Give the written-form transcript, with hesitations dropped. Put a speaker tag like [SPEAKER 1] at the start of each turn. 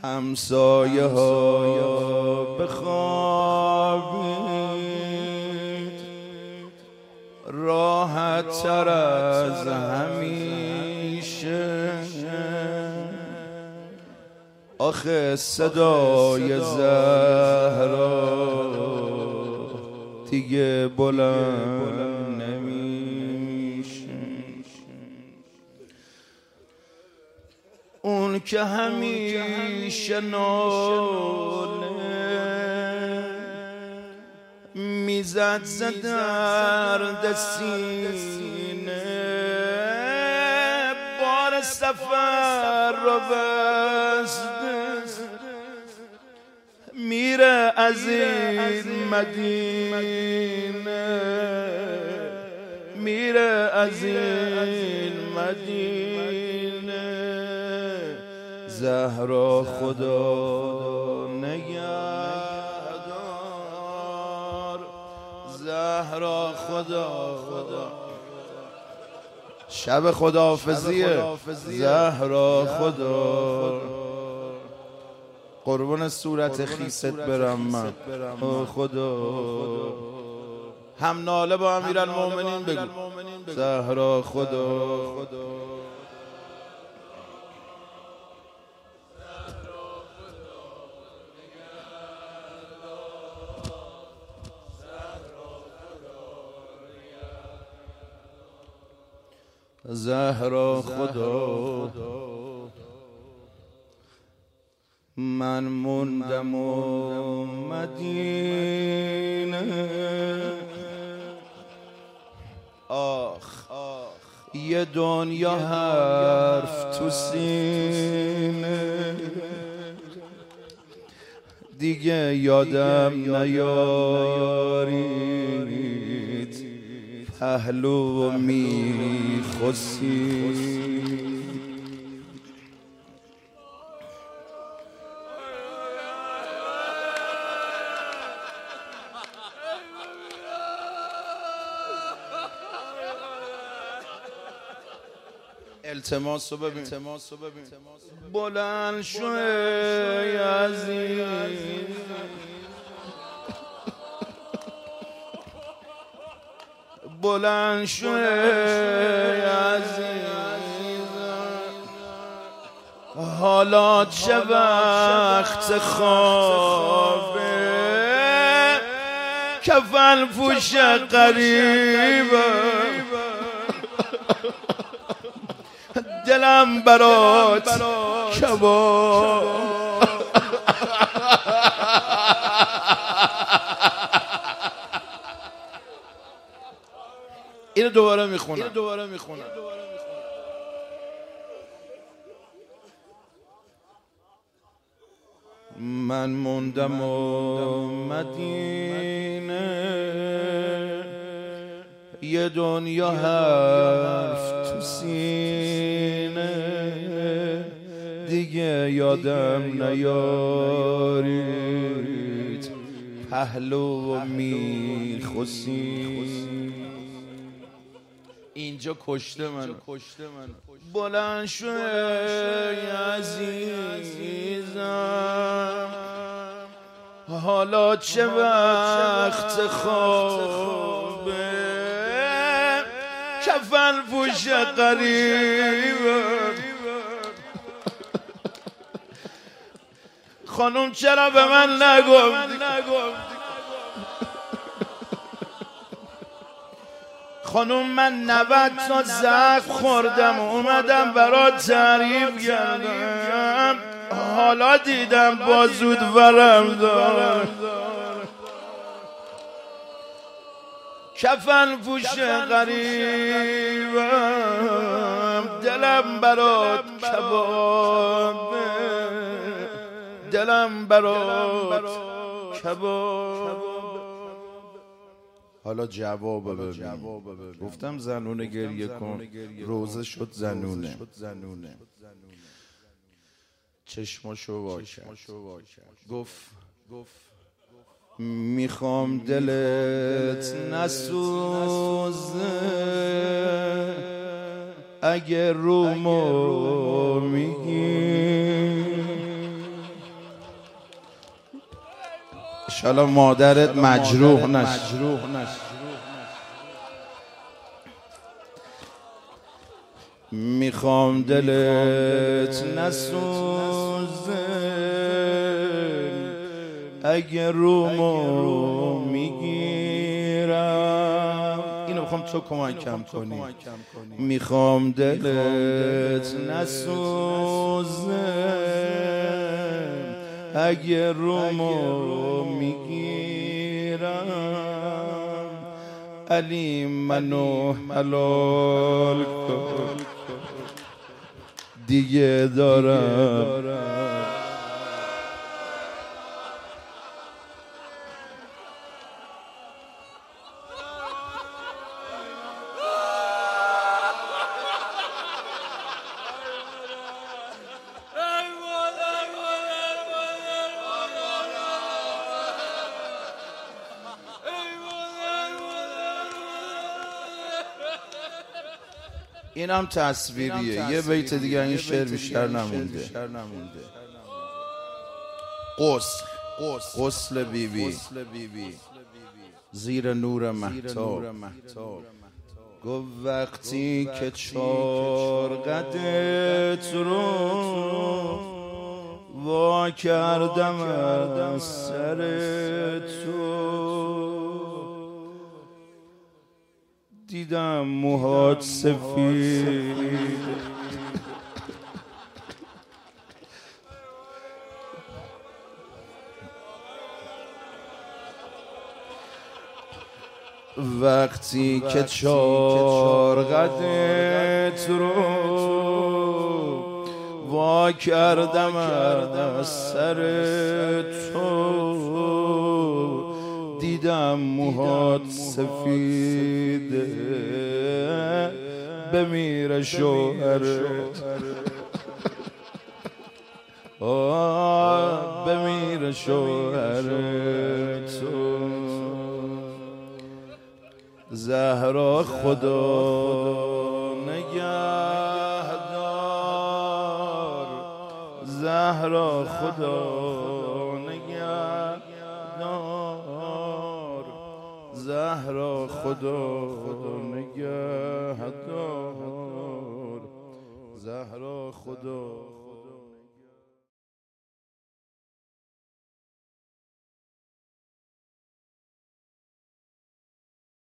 [SPEAKER 1] همسایه ها بخوابید راحت تر از همیشه. آخه صدای زهرا دیگه بلند نمیشه. اون که همیشه ناله میزد ز درد سینه، بار سفر رو بسته میره از این مدینه، میره از این مدینه. زهرا خدا نگهدار، زهرا خدا شب خداحافظیه. زهرا خدا قربون صورت خیست برم من. خدا هم ناله با امیرالمومنین بگو. زهرا خدا زهرا خدا. من موندم و مدینه، آخ یه دنیا حرف تو سینه، دیگه یادم نیارید پهلو میخوسی. التماسو ببین بلند شو ای عزیز، بلند شو ای عزیز. حالا چه وقت خوابه، کفن پوش غریبه، دلم برات کباب. اینو دوباره میخونم. من موندم و مدینه، یه دنیا حرف تو سینه، دیگه یادم نیارید پهلو میخوسی. اینجا کشته من. بلند شو ای عزیزم، حالا چه وقت خوابه، کفن پوش غریبه. خانم چرا به من نگفتی؟ خانم من 90 تا زخم خوردم اومدم برات تعریف کردم، حالا دیدم بازود ورم دار. کفن پوش غریبم، دلم برات کبابه، دلم برات کباب. حالا جواب ببین. گفتم زنونه گریه کن، روزه شد زنونه. چشماشو وا کرد، گفت میخوام دلت نسوزه، اگه رومو میگی انشالله مادرت مجروح نشه. میخوام دلت نسوزه اگه رومو میگیرم. اینو میخوام تو کمکم کنی. میخوام دلت نسوزه اگه رومو میگیرم. علی منو حلال کن دیگه دارم. اینم تصویریه. یه بیت دیگه این شعر بیشتر نمونده. غسل بیبی زیر نور مهتاب. گو وقتی که چار قدت رو وا کردم از سر تو، دیدم موهات سفید وقتی که چار قدت رو وا کردم از سر تو، دیدم موهات سفیده بمیره شوهرت بمیره شوهرت. زهرا خدا نگهدار، زهرا خدا نگهدار، زهرا خدا